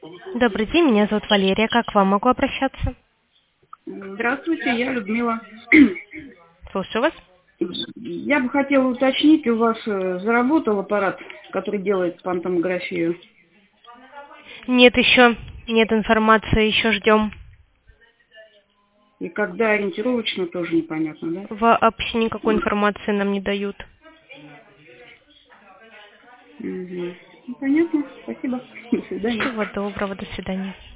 Добрый день, меня зовут Валерия. Как к вам могу обращаться? Здравствуйте, я Людмила. Слушаю вас. Я бы хотела уточнить, у вас заработал аппарат, который делает спам-томографию? Нет еще, нет информации, еще ждем. И когда ориентировочно, тоже непонятно, да? Вообще никакой информации нам не дают. Угу. Ну, понятно, спасибо. До свидания. Всего доброго, до свидания.